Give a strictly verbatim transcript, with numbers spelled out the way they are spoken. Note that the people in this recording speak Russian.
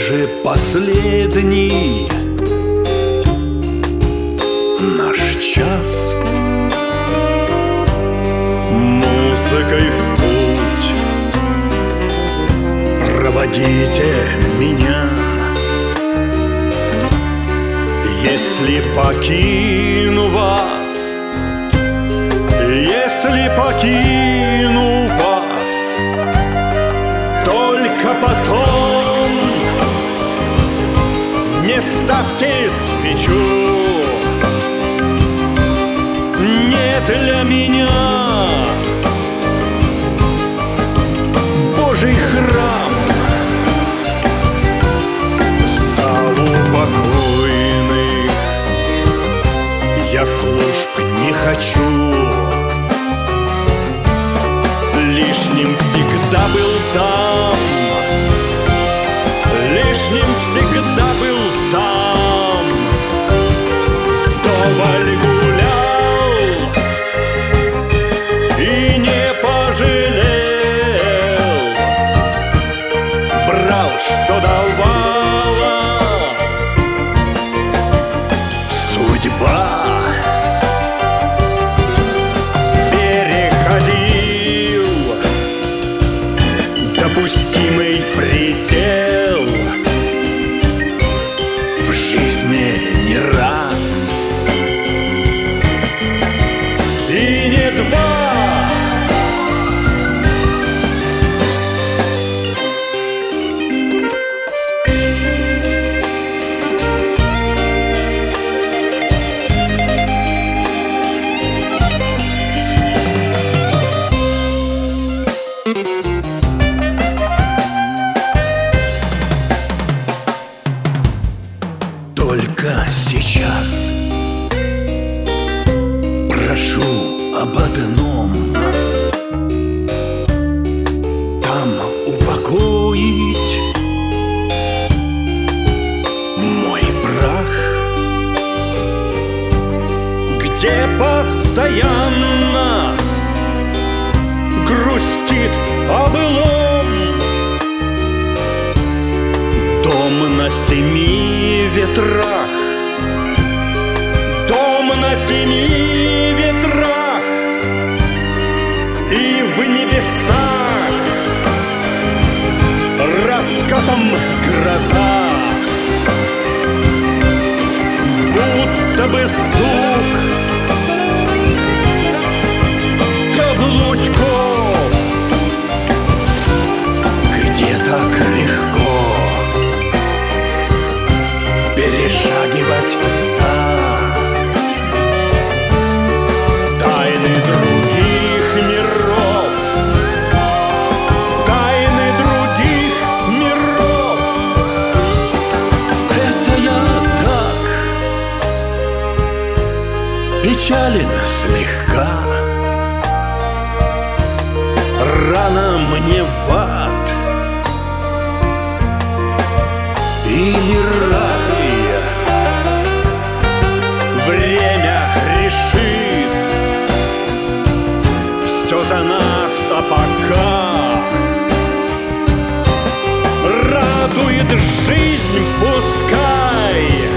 же последний наш час. Музыкой в путь проводите меня. Если покину вас, если покину вас, только потом не ставьте свечу. Не для меня Божий храм, залу покойных я служб не хочу. Лишним всегда был там, лишним всегда был там. Вдоволь гулял и не пожалел, брал, что давала судьба. Допустимый предел в жизни не раз и не два. Только сейчас прошу об одном: там упокоить мой прах, где постоянно грустит о былом дом на семи ветрах, дом на семи ветрах и в небесах раскатом гроза, будто бы стук каблучков, где так легко перешагивать за тайны других миров, тайны других миров. Это я так печален слегка, рано мне в ад или рай. Время решит все за нас, а пока радует жизнь, пускай